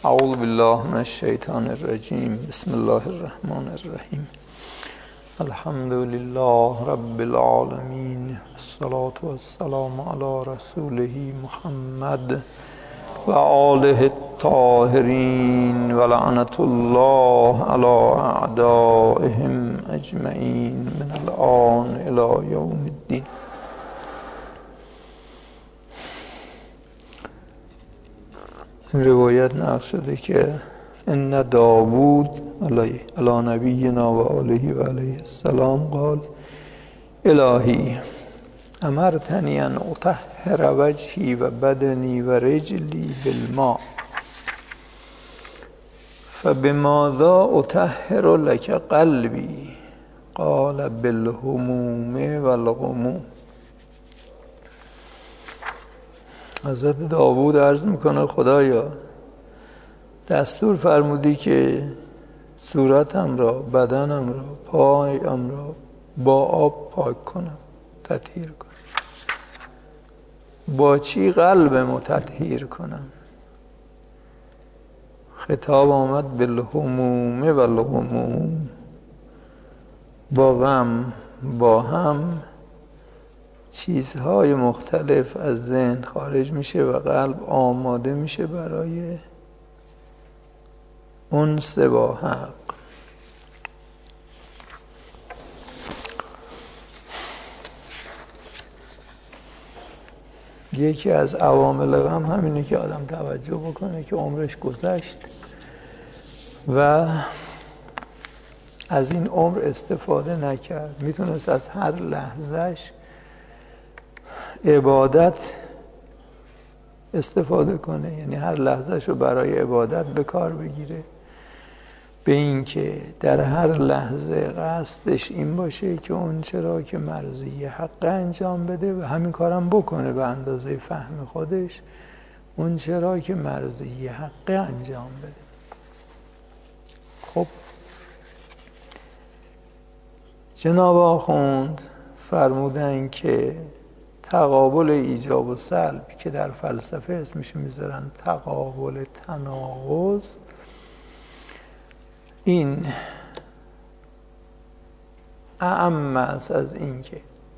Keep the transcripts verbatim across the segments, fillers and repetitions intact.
اعوذ بالله من الشیطان الرجیم. بسم الله الرحمن الرحیم. الحمد لله رب العالمین، الصلاة والسلام علی رسوله محمد و آله الطاهرین و لعنت الله علی اعدائهم اجمعین من الآن الی یوم الدین. روایت نقل شده که ان داوود علیه علی نبینا و آله و علیه السلام قال الهی امرتنی ان اطهر وجهی و بدنی و رجلی بالماء فبماذا اطهر لك قلبی قال بالهموم والغموم. حضرت داوود عرض میکنه خدایا دستور فرمودی که صورتم را، بدنم را، پایم را با آب پاک کنم، تطهیر کنم. با چی قلبمو تطهیر کنم؟ خطاب آمد بالهموم والغموم، با غم با هم چیزهای مختلف از ذهن خارج میشه و قلب آماده میشه برای انس با حق. یکی از عوامل غم همینه که آدم توجه بکنه که عمرش گذشت و از این عمر استفاده نکرد. میتونست از هر لحظهش عبادت استفاده کنه، یعنی هر لحظهش رو برای عبادت به کار بگیره، به این که در هر لحظه قصدش این باشه که اون چرا که مرضی حق انجام بده و همین کارم بکنه به اندازه فهم خودش، اون چرا که مرضی حق انجام بده. خب جناب آخوند فرمودن که تقابل ایجاب و سلب که در فلسفه اسمش میذارن تقابل تناقض، این اعم است از این که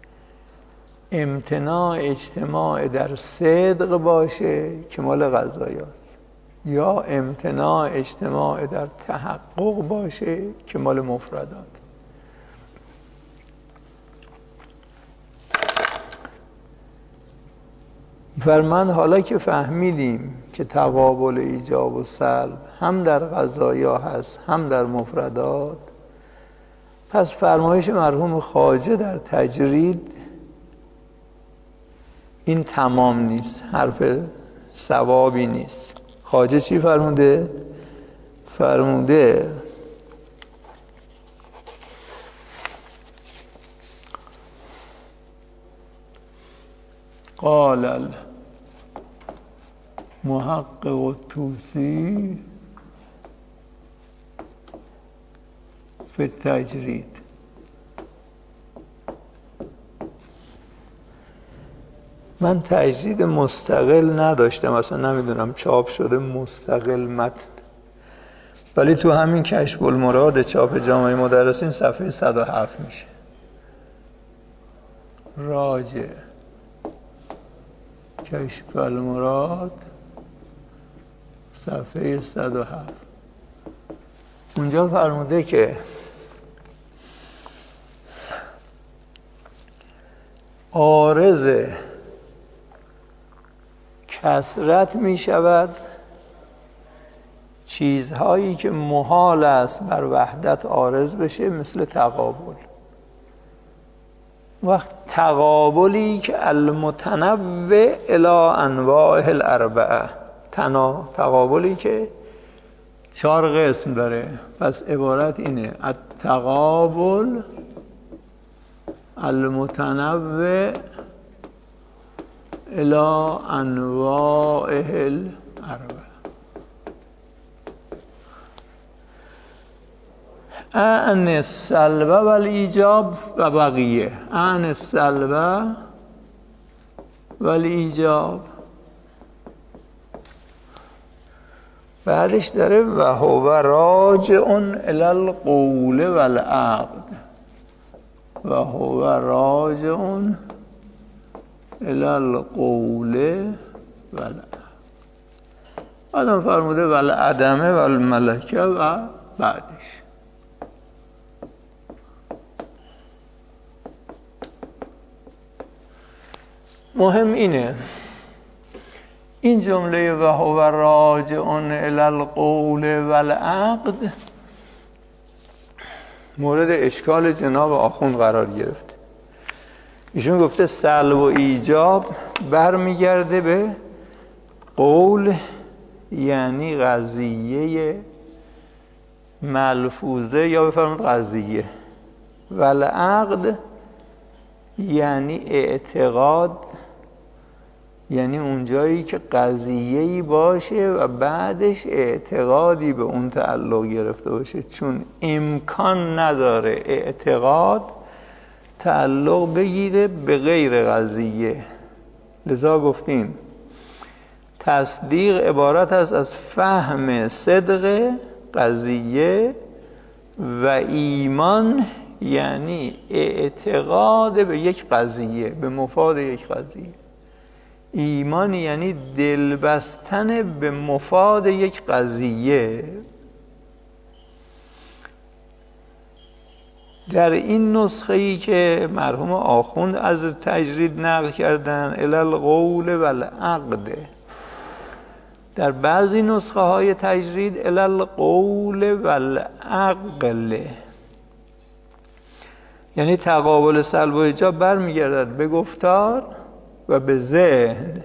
امتناع اجتماع در صدق باشه که مال قضایاست، یا امتناع اجتماع در تحقق باشه که مال مفردات. فرمان حالا که فهمیدیم که تقابل ایجاب و سلب هم در قضایا هست هم در مفردات، پس فرمایش مرحوم خواجه در تجرید این تمام نیست، حرف صوابی نیست. خواجه چی فرموده؟ فرموده قال المحقق الطوسی فی التجرید من تجرید مستقل نداشتم، اصلا نمیدونم چاپ شده مستقل متن، ولی تو همین کشف المراد چاپ جامعه مدرسین صفحه صد و هفت میشه. راجع کشف المراد صفحه صد و هفت اونجا فرموده که عارض کثرت می شود چیزهایی که محال است بر وحدت عارض بشه، مثل تقابل. وقت تقابلی که المتنوع الی انواع الاربعه، تنا تقابلی که چهار قسم داره، پس عبارت اینه: التقابل المتنوع الی انواع الاربعه. عن السلب و الایجاب و بقیه. عن السلب و الایجاب بعدش داره و هو راجعون الی القول والعقد، و هو راجعون الی القول والعقد. آدم فرموده والعدمه والملکه و بعدش. مهم اینه این جمله و هو راجعون الی القول والعقد مورد اشکال جناب آخوند قرار گرفت. ایشون گفته سلب و ایجاب برمیگرده به قول، یعنی قضیه ملفوظه یا بفرمایید قضیه، والعقد یعنی اعتقاد، یعنی اون جایی که قضیه‌ای باشه و بعدش اعتقادی به اون تعلق گرفته باشه، چون امکان نداره اعتقاد تعلق بگیره به غیر قضیه. لذا گفتیم تصدیق عبارت است از فهم صدق قضیه و ایمان یعنی اعتقاد به یک قضیه، به مفاد یک قضیه. ایمان یعنی دل بستن به مفاد یک قضیه. در این نسخه‌ای که مرحوم آخوند از تجرید نقل کردن الی القول والعقد، در بعضی نسخه های تجرید الی القول والعقل، یعنی تقابل سلب و ایجاب برمیگردد به گفتار و به ذهن.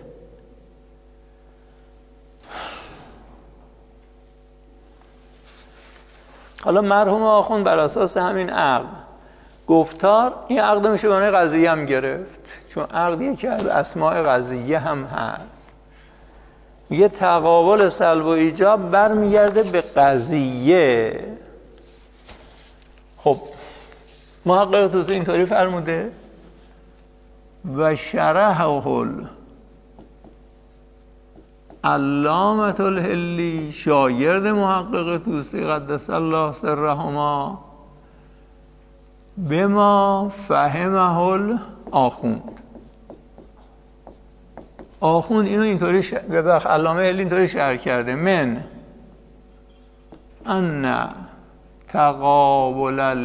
حالا مرحوم آخوند بر اساس همین عقد گفتار، این عقد میشه معنی قضیه هم گرفت، چون عقد یکی از اسماء قضیه هم هست. میگه تقابل سلب و ایجاب برمیگرده به قضیه. خب محقق طوسی اینطوری فرموده و شرحه علامة الحلی، شاگرد محقق طوسی قدس الله سرهما، بما فهمه الآخوند. آخوند اینو اینطوری ش... ببخ علامه حلی اینطوری شرح کرده من ان تقابل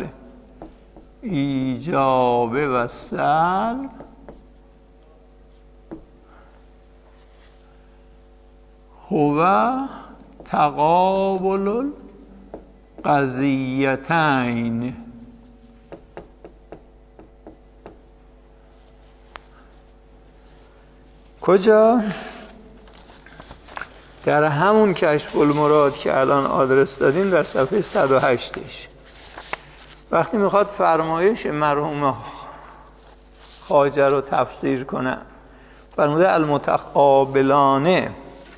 الایجاب و سلب هو تقابل القضیتین. کجا؟ در همون کشف المراد که الان آدرس دادیم در صفحه صد و هشتش، وقتی میخواد فرمایش مرحوم خواجه رو تفسیر کنه فرموده المتقابلانه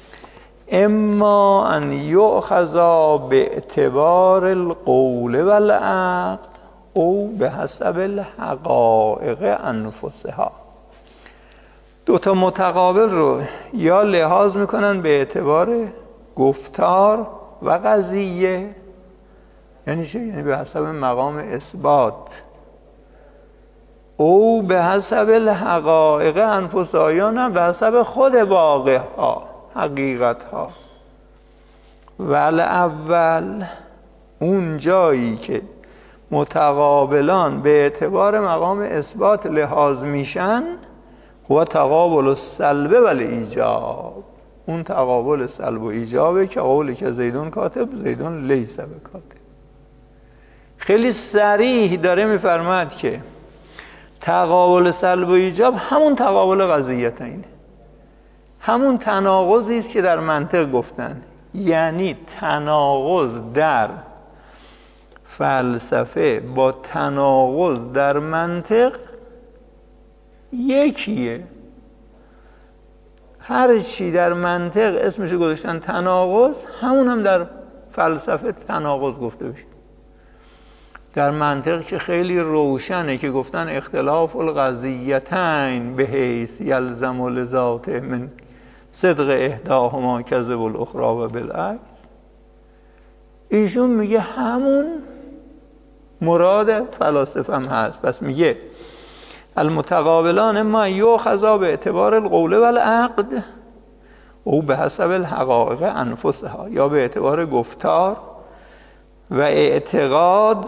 اما ان یؤخذا به اعتبار القول والعقد او به حسب الحقائق انفسها. دو تا متقابل رو یا لحاظ میکنن به اعتبار گفتار و قضیه، یعنی چه؟ یعنی به حسب مقام اثبات، او به حسب الحقائق انفسها، یا نه به حسب خود واقع ها، حقیقت ها. ول اول اون جایی که متقابلان به اعتبار مقام اثبات لحاظ میشن هو تقابل السلب و الایجاب، اون تقابل سلب و ایجابه که قولی که زیدون کاتب زیدون لیس بکاتب. خیلی صریح داره میفرماد که تقابل سلب و ایجاب همون تقابل قضیتینه، همون تناقضی است که در منطق گفتن. یعنی تناقض در فلسفه با تناقض در منطق یکیه. هر چی در منطق اسمشو گذاشتن تناقض، همون هم در فلسفه تناقض گفته بشه. در منطق که خیلی روشنه که گفتن اختلاف القضیتین به حیث یلزم لذات من صدق احداهما کذب الاخری و بالعکس. ایشون میگه همون مراد فلاسفه هم هست. پس میگه المتقابلان ما یؤخذا به اعتبار القول و العقد او به حسب الحقائق انفسها، یا به اعتبار گفتار و اعتقاد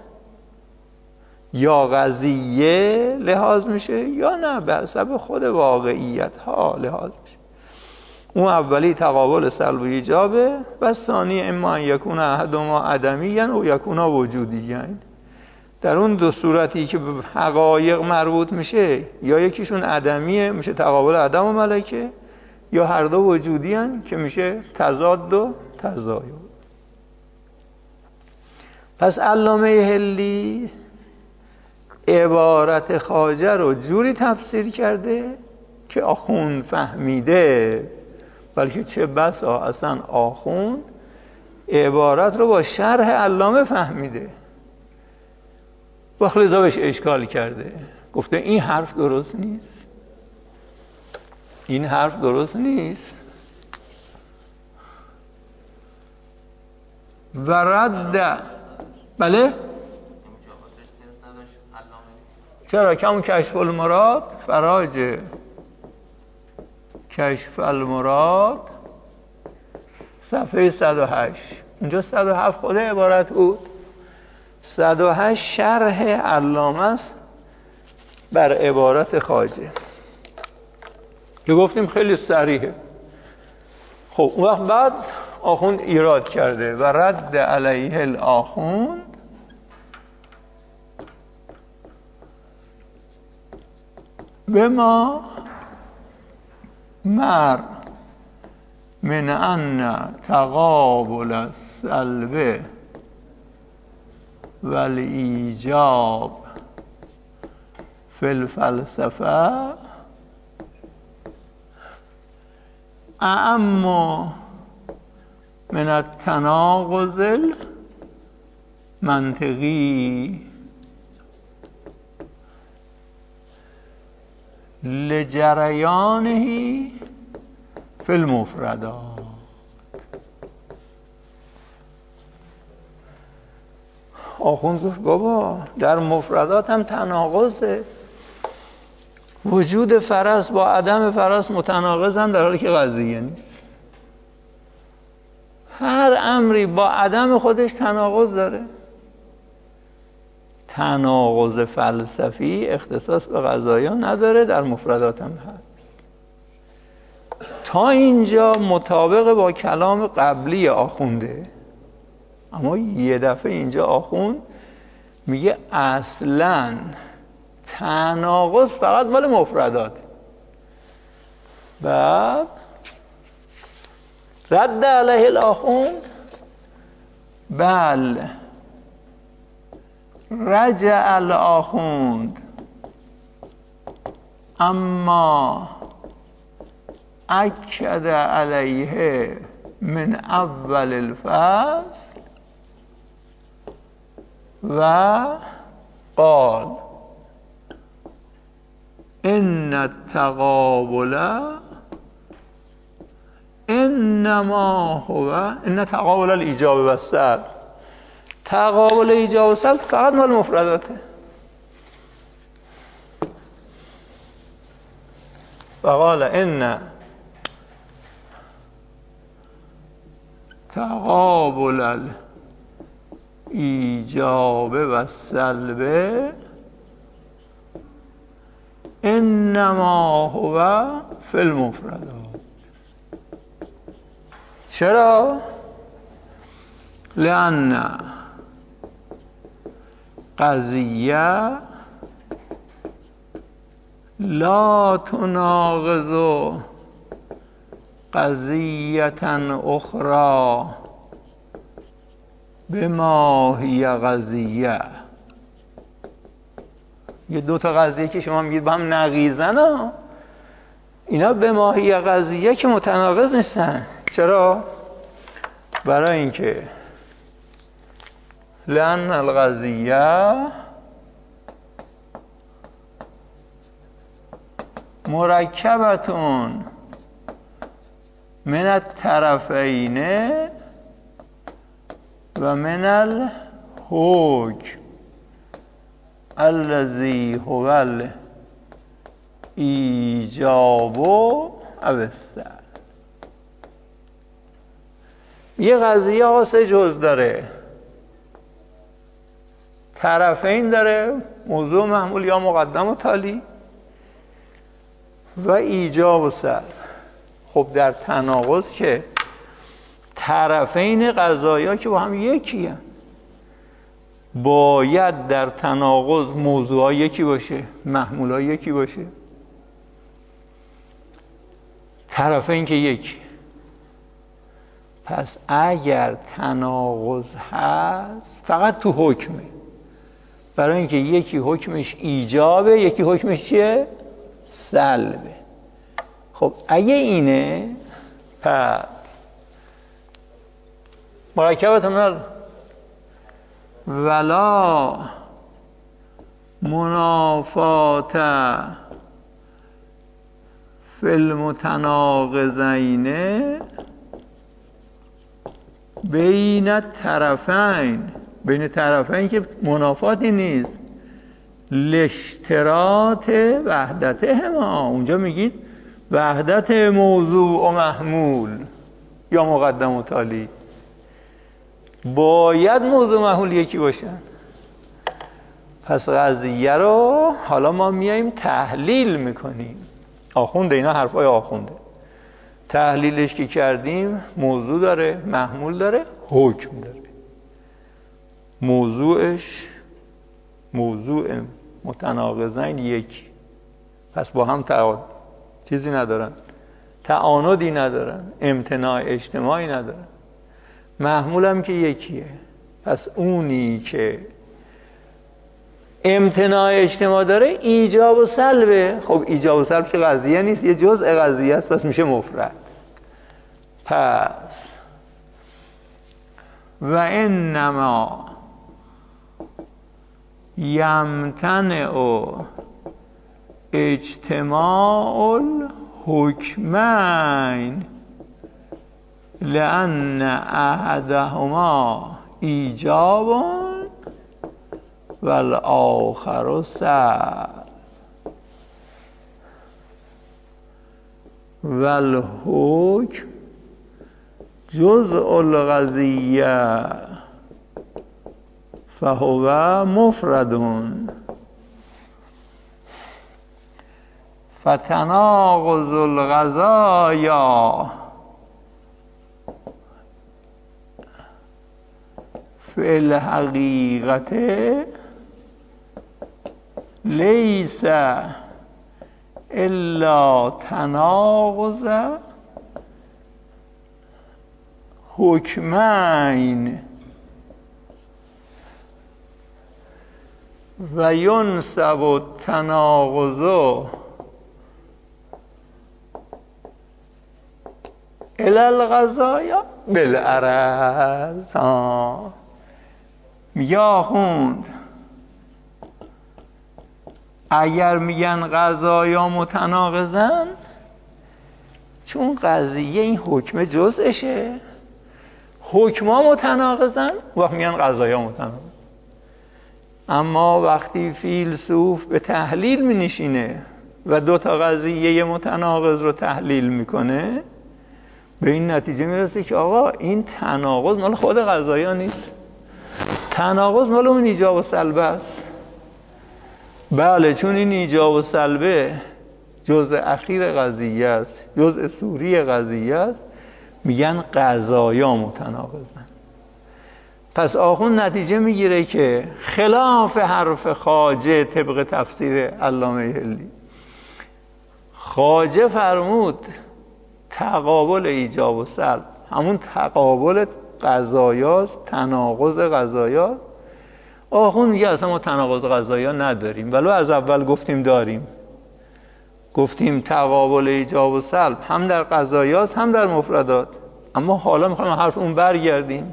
یا قضیه لحاظ میشه، یا نه به حسب خود واقعیت ها لحاظ میشه. اون اولی تقابل سلب و ایجابه و ثانی اما ان یکون احدهما عدمیًا او یکون وجودیًا. در اون دو صورتی که به حقایق مربوط میشه، یا یکیشون عدمیه میشه تقابل عدم و ملکه، یا هر دو وجودی‌اند که میشه تضاد و تزاید. پس علامه حلی عبارت خواجه رو جوری تفسیر کرده که آخوند فهمیده، بلکه چه بسا اصلا آخوند عبارت رو با شرح علامه فهمیده و خلیزا بهش اشکال کرده، گفته این حرف درست نیست، این حرف درست نیست و رد. بله چرا؟ که همون کشف المراد، فراج کشف المراد صفحه صد و هشت، اونجا صد و هفت خود عبارت بود، صد و هشت شرح علامه است بر عبارت خواجه که گفتیم خیلی صریحه. خب اون وقت بعد آخوند ایراد کرده و رد علیه الاخوند به ما مر من ان تقابل السلب و الایجاب فی الفلسفه اعم من التناقض المنطقی لجریانه فی المفردات. آخوند گفت بابا در مفردات هم تناقضه، وجود فرس با عدم فرس متناقضن در حالی که قضیه نیست. هر امری با عدم خودش تناقض داره. تناقض فلسفی اختصاص به قضایا نداره، در مفردات هم هست. تا اینجا مطابق با کلام قبلی آخونده، اما یه دفعه اینجا آخوند میگه اصلاً تناقض فقط مال مفردات. بعد رد علیه الاخوند بل رجع الاخوند اما اکد علیه من اول الفصل و قال ان التقابل انما هو ان تقابل الایجاب و السلب، تقابل ایجاب و سلب فقط مال مفرداته. فقال ان تقابل الایجاب و السلب انما هو فی المفردات. چرا؟ لأن قضیه لا تناقض قضیة اخرى بما هی قضیه. یه دو تا قضیه که شما میگید با هم نقیضن ها، اینا به ما هی قضیه که متناقض نیستن. چرا؟ برای اینکه لأن القضیه مرکبتون من الطرفین و من الحکم الذی هو ایجاب و السلب. یه قضیه ها سه جز داره، طرفین داره، موضوع محمول یا مقدم و تالی، و ایجاب و سلب. خب در تناقض که طرفین قضایا که با هم یکی هست، باید در تناقض موضوع یکی باشه، محمول یکی باشه، طرفین که یکی. پس اگر تناقض هست فقط تو حکمه، برای اینکه یکی حکمش ایجابه یکی حکمش چیه؟ سلبه. خب اگه اینه پس مرکبتون ولا منافات فی المتناقضین بین طرفین، بین طرفین که منافاتی نیست، لاشتراط وحدتهما. اونجا میگید وحدت موضوع و محمول یا مقدم و تالی، باید موضوع محمول یکی باشن. پس قضیه رو حالا ما میاییم تحلیل میکنیم. آخونده، اینا حرفای آخونده. تحلیلش که کردیم موضوع داره، محمول داره، حکم داره. موضوعش موضوع متناقضین یکی، پس با هم تعارض چیزی ندارن، تعاندی ندارن، امتناع اجتماعی ندارن. محمولم که یکیه، پس اونی که امتناع اجتماع داره ایجاب و سلبه. خب ایجاب و سلب که قضیه نیست، یه جزء قضیه است، پس میشه مفرد. پس و انما یمتنع اجتماع الحکمین لأن احدهما ایجاب والآخر سلب والحکم جزء القضیه فهو مفرد فتناقض القضایا فی الحقیقت لیس الا تناقض حکمین و ینسب التناقض الی القضایا بالعرض. میگه آخوند اگر میگن قضایا متناقضن، چون قضیه این حکم جزءشه، حکما متناقضن و میگن قضایا متناقضن. اما وقتی فیلسوف به تحلیل می نشینه و دو تا قضیه متناقض رو تحلیل میکنه، به این نتیجه میرسه که آقا این تناقض مال خود قضایا نیست، تناقض مال اون ایجاب و سلبه است. بله، چون این ایجاب و سلبه جزء اخیر قضیه است، جزء صوری قضیه است، میگن قضایا متناقضن. پس آخوند نتیجه میگیره که خلاف حرف خواجه طبق تفسیر علامه حلی، خواجه فرمود تقابل ایجاب و سلب همون تقابل قضایاست، تناقض قضایاست. آخوند میگه اصلا ما تناقض قضایا نداریم، ولو از اول گفتیم داریم. گفتیم تقابل ایجاب و سلب هم در قضایاست هم در مفردات، اما حالا میخوایم حرف اون برگردیم.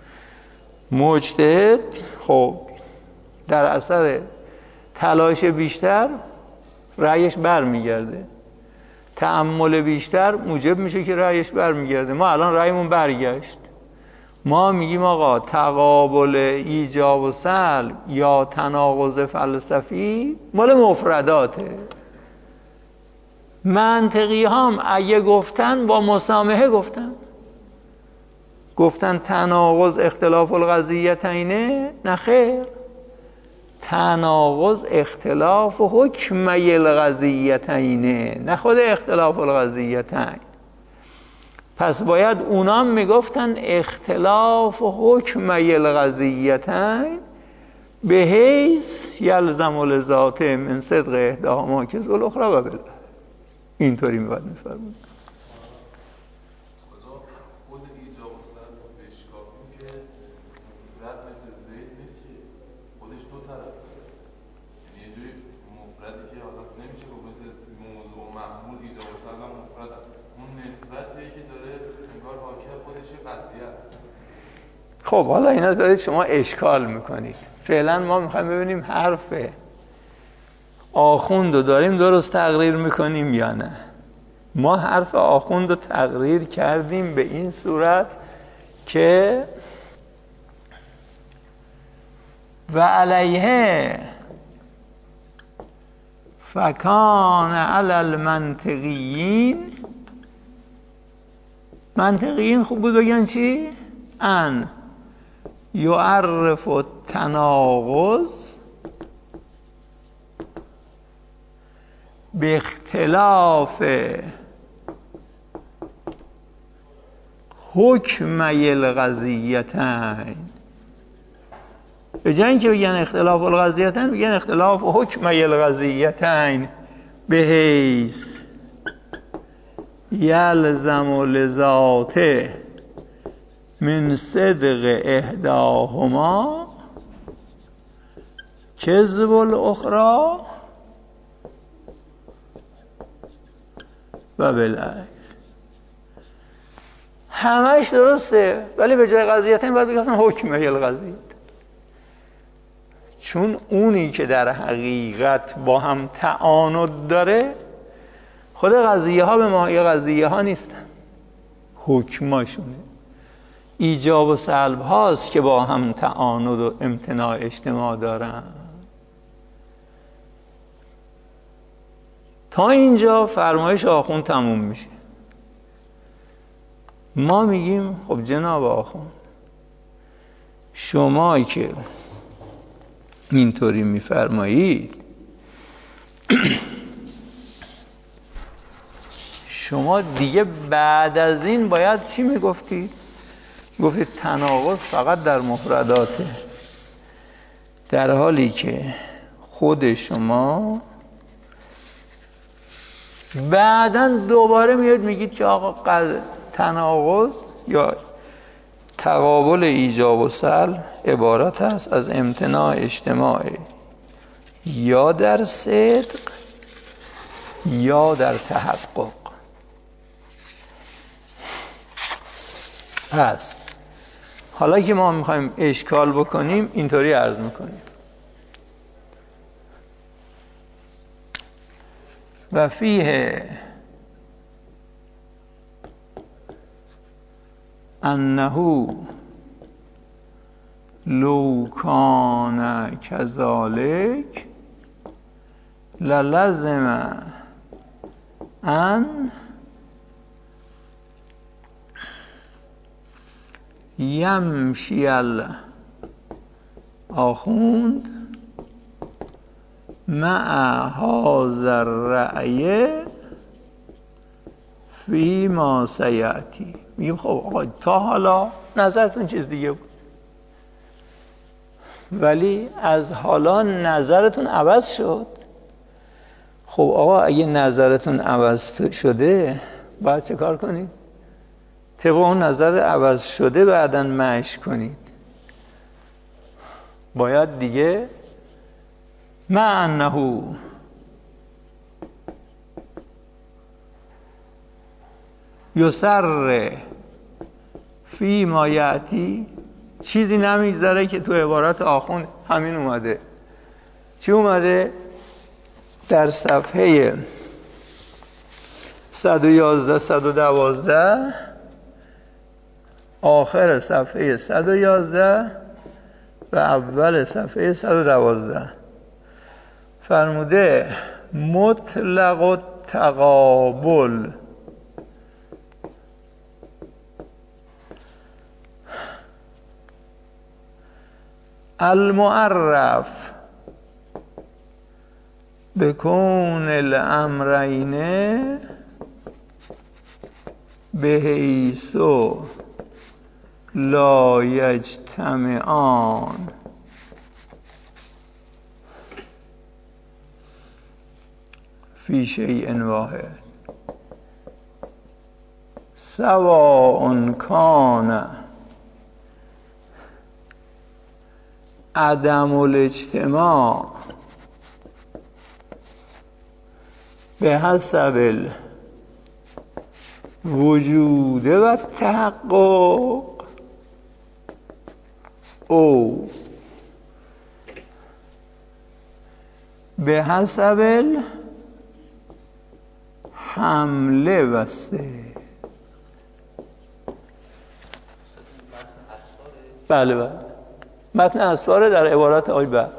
مجتهد خب در اثر تلاش بیشتر رأیش برمیگرده، تأمل بیشتر موجب میشه که رأیش برمیگرده. ما الان رأیمون برگشت، ما میگیم آقا تقابل ایجاب و سلب یا تناقض فلسفی مال مفرداته. منطقی هم اگه گفتن با مسامحه گفتن گفتن تناقض اختلاف القضیتینه، نه خیر، تناقض اختلاف حکمی القضیتینه، نه خود اختلاف القضیتین. پس باید اونام میگفتن اختلاف حکمی القضیتین به حیث یلزم لذات من صدق احداهما کذب الاخری و بالله. اینطوری میباید میفرمود. خود ایجاب و سلب رو بشکافیم که مفرد مثل زید نیست که خودش دو طرف داره، یعنی یه جوری مفردی که حالا نمیشه گفت مثل موضوع و محمول ایجاب و سلب هم مفرد هست، اون نسبتی که داره انگار حاکم خودش قضیه است. خب حالا اینا دارید شما اشکال میکنید. فعلا ما میخوایم ببینیم حرف آخوند رو داریم درست تقریر میکنیم یا نه. ما حرف آخوند رو تقریر کردیم به این صورت که و علیه فکان علی المنطقیین. منطقیین خوب بود بگن چی؟ ان یعرف التناقض به اختلاف حکمی القضیتین. به جای اینکه بگن اختلاف القضیتین بگن اختلاف حکمی القضیتین به حیث یلزم لذاته من صدق احداهما کذب الاخری و بالعکس. همش درسته، ولی به جای قضیتین باید بگفتن حکمی القضیت، چون اونی که در حقیقت با هم تعاند داره خود قضیه ها به ماهی قضیه ها نیستن، حکماشونه. ایجاب و سلب هاست که با هم تعاند و امتناع اجتماع دارن. تا اینجا فرمایش آخوند تموم میشه. ما میگیم خب جناب آخوند، شما که اینطوری میفرمایید شما دیگه بعد از این باید چی میگفتید؟ گفتید تناقض فقط در مفرداته، در حالی که خود شما بعداً دوباره میاد میگید که آقا تناقض یا تقابل ایجاب و سلب عبارت است از امتناع اجتماعی یا در صدق یا در تحقق. پس حالا که ما میخوایم اشکال بکنیم اینطوری عرض میکنیم و فیه انه لو کان کذالک للزم ان یمشی الاخوند مع هذا الرأی فی ما سیأتی. میگیم خب آقا تا حالا نظرتون چیز دیگه بود، ولی از حالا نظرتون عوض شد. خب آقا اگه نظرتون عوض شده باید چه کار کنید؟ طبق اون نظر عوض شده بعداً مشی کنید. باید دیگه مع انه یسر فی ما یأتی، چیزی نمیگذره که تو عبارت آخوند همین اومده. چی اومده؟ در صفحه صد و یازده صد و دوازده آخر صفحه صد و یازده و اول صفحه صد و دوازده فرموده مطلق التقابل المعرف بکون الامرین بحیث لا یجتمعان فی شیء واحد سواء کان عدم الاجتماع به حسب الوجود و تحقق او به حسب الحمله و سه. بله بله متن اسواره در عبارت آی بعد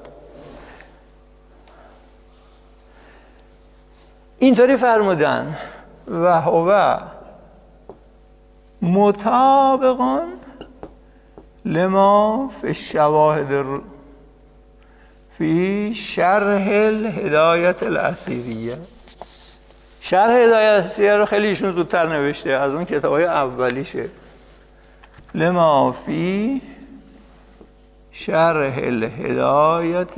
اینطوری فرمودن و هو مطابقان لما فی الشواهد فی شرح الهدایت الاسیریه. شرح هدایت الاسیریه رو خیلی ایشون زودتر نوشته از اون کتابای اولیشه. لما فی شرح الهدایت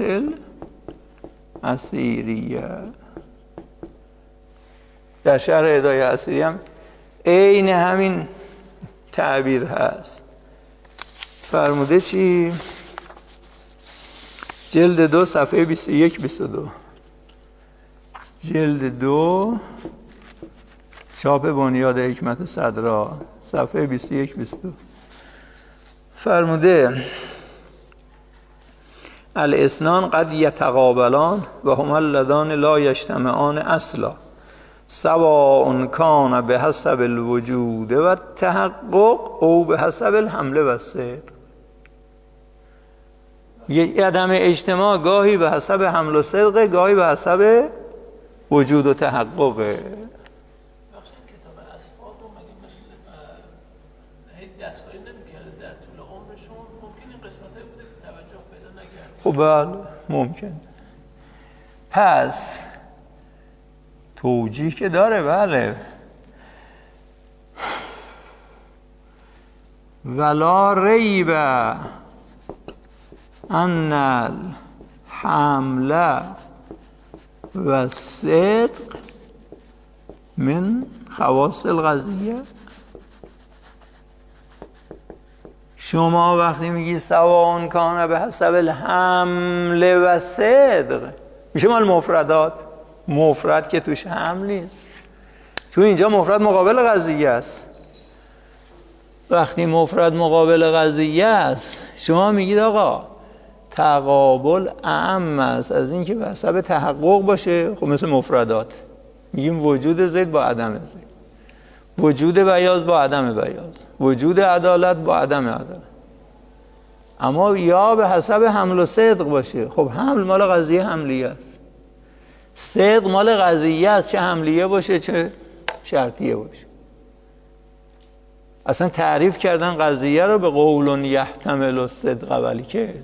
الاسیریه، در شرح هدایت الاسیریه هم عین همین تعبیر هست. فرموده چی؟ جلد دو صفحه بیست و یک بیست و دو، جلد دو چاپ بنیاد حکمت صدرا صفحه بیست و یک بیست و دو فرموده الاسنان قد یتقابلان و هما اللذان لا یجتمعان اصلا سواء کان به حسب الوجود و تحقق او به حسب الحمله و صدق. یه عدم اجتماع گاهی به حسب حمل و صدق، گاهی به حسب وجود و تحققه. کتاب اسباب رو مگه مثل هیچ دستکاری نمی‌کرده در طول عمرشون؟ ممکن این قسمتایی بوده که توجه پیدا نکرده. خب بله ممکن. پس توجیه که داره بله. ولا ریب ان الحمله و صدق من خواص القضیه. شما وقتی میگی سواء کان به حسب الحمله و صدق میشه مال مفردات. مفرد که توش حمل نیست، چون اینجا مفرد مقابل قضیه است. وقتی مفرد مقابل قضیه است شما میگید آقا تقابل اعم است از این که به حسب تحقق باشه. خب مثل مفردات میگیم وجود زید با عدم زید، وجود بیاض با عدم بیاض، وجود عدالت با عدم عدالت. اما یا به حسب حمل و صدق باشه. خب حمل مال قضیه حملیه است، صدق مال قضیه است، چه حملیه باشه چه شرطیه باشه. اصلا تعریف کردن قضیه رو به قول یحتمل الصدق ولی که.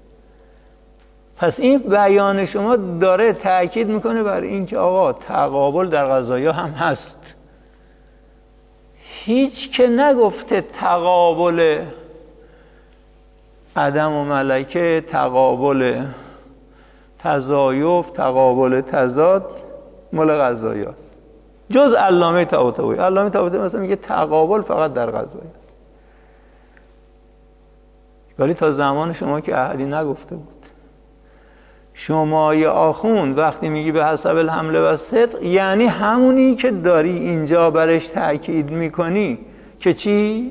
پس این بیان شما داره تأکید میکنه بر این که آقا تقابل در قضایا هم هست. هیچ که نگفته تقابل عدم و ملکه، تقابل تضایف، تقابل تضاد مال قضایا است. جز علامه طباطبایی. علامه طباطبایی مثلا میگه تقابل فقط در قضایا است. ولی تا زمان شما که احدی نگفته بود. شما یا آخوند وقتی میگی به حسب الحمله و صدق یعنی همونی که داری اینجا برش تأکید میکنی که چی؟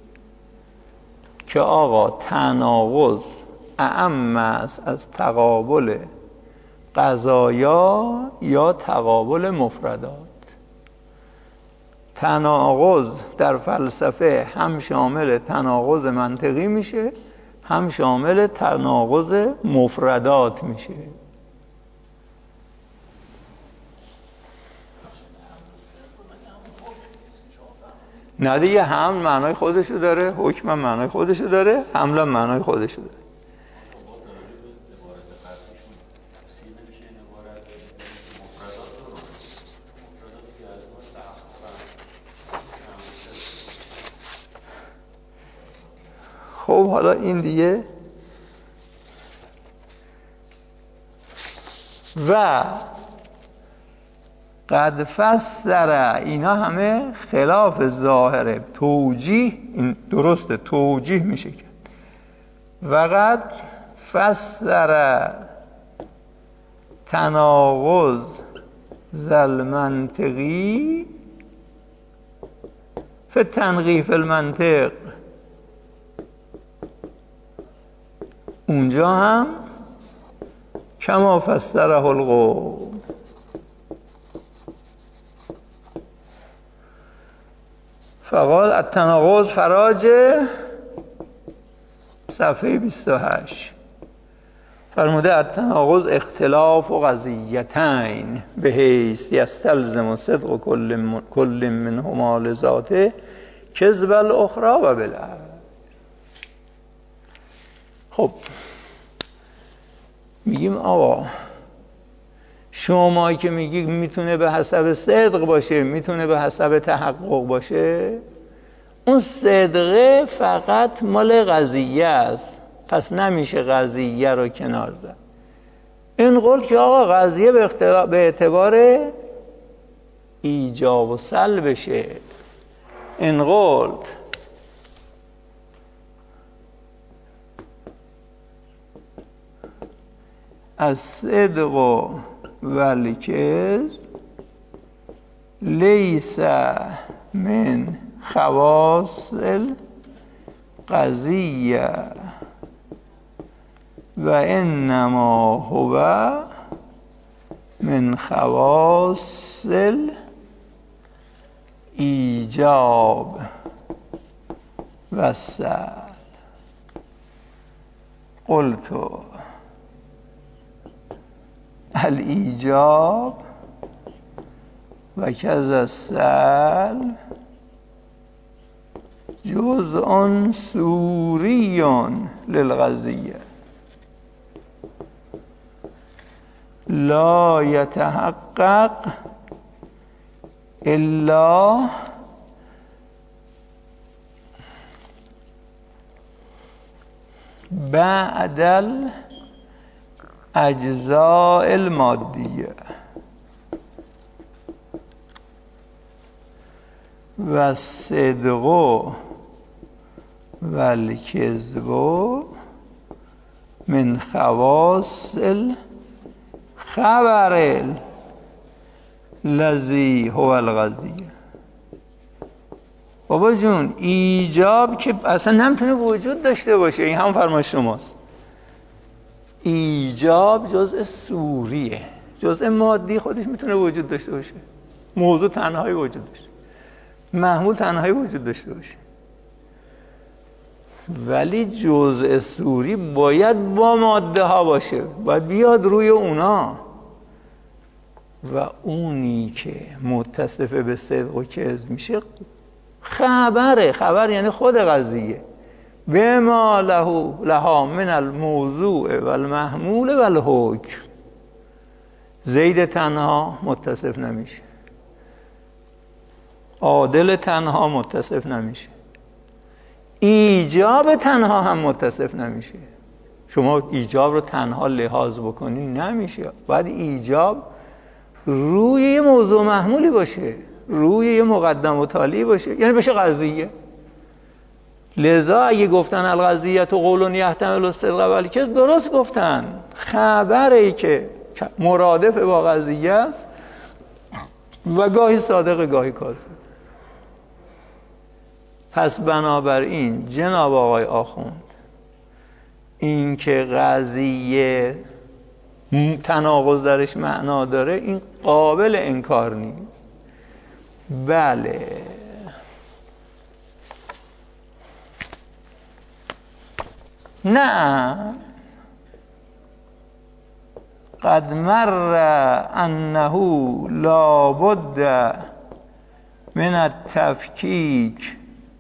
که آقا تناقض اعم است از تقابل قضایا یا تقابل مفردات. تناقض در فلسفه هم شامل تناقض منطقی میشه، هم شامل تناقض مفردات میشه. نه دیگه، هم معنای خودشو داره، حکم معنای خودشو داره، حمل معنای خودشو داره. خب حالا این دیگه و قد فسر، اینا همه خلاف ظاهره. توجیه این درسته، توجیه میشه کرد. و قد فسر تناقض ذل منطقی فی تنقیف المنطق، اونجا هم کما فسره القوم. فقال التناقض فراج صفحه بیست و هشت فرموده التناقض اختلاف و قضیتین به حیث یستلزم صدق کل کل منهما لذاته کذب الاخری و بالعکس. خب میگیم آقا شما که میگی میتونه به حسب صدق باشه، میتونه به حسب تحقق باشه، اون صدقه فقط مال قضیه است، پس نمیشه قضیه رو کنار زد. این قول که آقا قضیه به, اختلا... به اعتبار ایجاب و سلبشه. این قول از صدق و والکذب لیس من خواص القضیه و انما هو من خواص الایجاب و السلب. قلت الایجاب و کذا السلب جزء صوری للقضیه لا یتحقق الا بعد الاجزاء المادیه و الصدق و الکذب من خواص الخبر الذی هو القضیه. بابا جون ایجاب که اصلا نمیتونه وجود داشته باشه، این هم فرمایش شماست. ایجاب جزء صوریه، جزء مادی خودش میتونه وجود داشته باشه، موضوع تنهایی وجود داشته، محمول تنهایی وجود داشته باشه، ولی جزء صوری باید با ماده ها باشه، باید بیاد روی اونا. و اونی که متصف به صدق و کذب میشه خبره. خبر یعنی خود قضیه. بما له لها من الموضوع و المحمول و الحکم. زید تنها متصف نمیشه، عادل تنها متصف نمیشه، ایجاب تنها هم متصف نمیشه. شما ایجاب رو تنها لحاظ بکنی نمیشه، باید ایجاب روی یه موضوع محمولی باشه، روی یه مقدم و تالی باشه، یعنی بشه قضیه. لذا اگه گفتن القضیه تو قول یحتمل الصدق و الکذب، درست گفتن. خبری که مرادف با قضیه است و گاهی صادق گاهی کاذب. پس بنابراین جناب آقای آخوند، این که قضیه تناقض درش معنا داره، این قابل انکار نیست. بله نعم قد مر انه لابد من التفکیک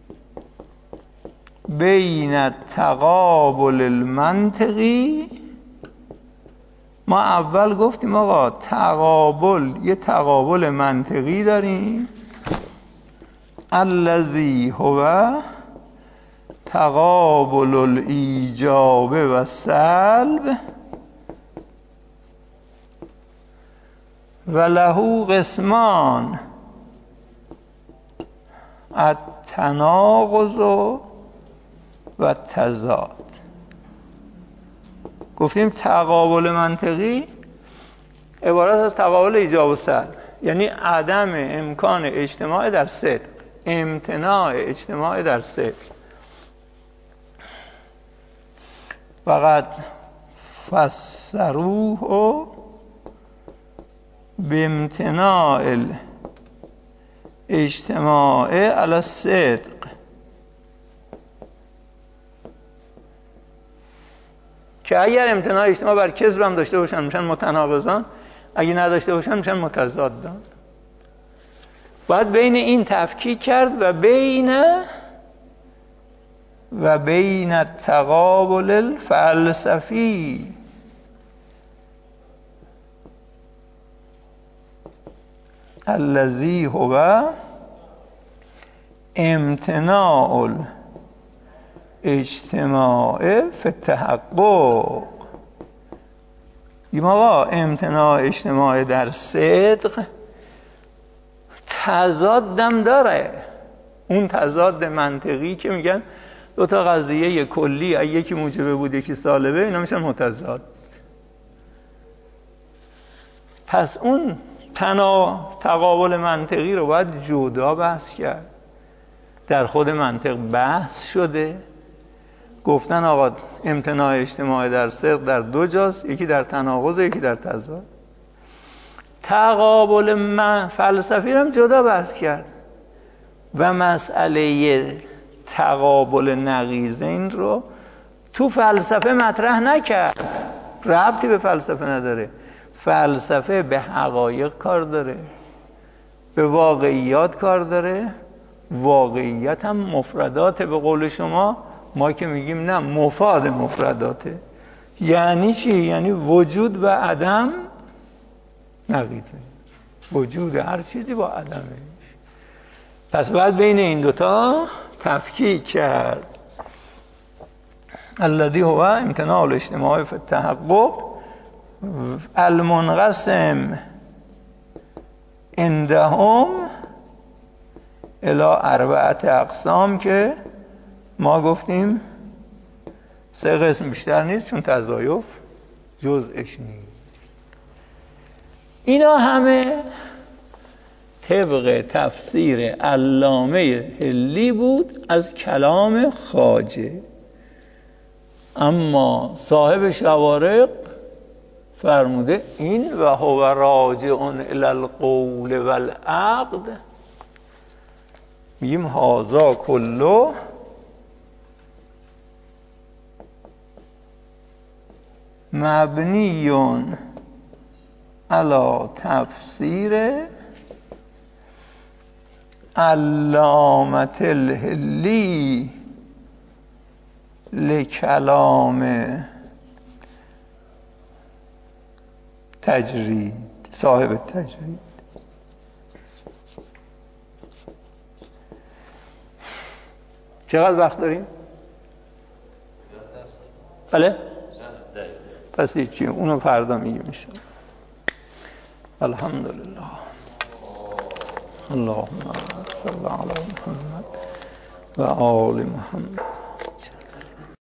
بین التقابل المنطقی. ما اول گفتیم آقا تقابل، یه تقابل منطقی داریم الذی هو تقابل الایجاب و سلب و له قسمان التناقض و تضاد. گفتیم تقابل منطقی عبارت از تقابل ایجاب و سلب، یعنی عدم امکان اجتماع در صدق، امتناع اجتماع در صدق. فقط فسروه بامتناع الاجتماع علی الصدق، که اگر امتناع اجتماع بر کذب هم داشته باشن میشن متناقضان، اگه نداشته باشن میشن متضادان. باید بین این تفکیک کرد و بین و بین التقابل الفلسفی. الذی هو امتناع اجتماع فی التحقق. آقا امتناع اجتماع در صدق تضادم داره. اون تضاد منطقی که میگن دو تا قضیه کلی، یکی موجبه بود یکی سالبه، اینا میشن متضاد. پس اون تنا تقابل منطقی رو باید جدا بحث کرد. در خود منطق بحث شده، گفتن آقا امتناع اجتماع در صدق در دو جاست، یکی در تناقض یکی در تضاد. تقابل من فلسفی رو هم جدا بحث کرد و مسئله تقابل نقیضین رو تو فلسفه مطرح نکرد. ربطی به فلسفه نداره. فلسفه به حقایق کار داره، به واقعیات کار داره. واقعیت هم مفردات، به قول شما ما که میگیم نه مفاد مفرداته. یعنی چی؟ یعنی وجود و عدم نقیضه، وجود هر چیزی با عدمه. پس باید بین این دوتا تفکیک کرد. الذی هو امتناع الاجتماع فی التحقق المنقسم عندهم الی اربعه اقسام، که ما گفتیم سه قسم بیشتر نیست چون تضایف جزءش نیست. اینا همه طبق تفسیر علامه حلی بود از کلام خواجه، اما صاحب شوارق فرموده این و هو راجع الی القول والعقد. میگیم هازا کلو مبنیون علی تفسیر علامة الحلی لکلام تجرید، صاحب تجرید. چقدر وقت داریم؟ بله؟ پس هیچی، اونو فردا میگیم میشه. الحمدلله. اللهم صل علی محمد و آل محمد.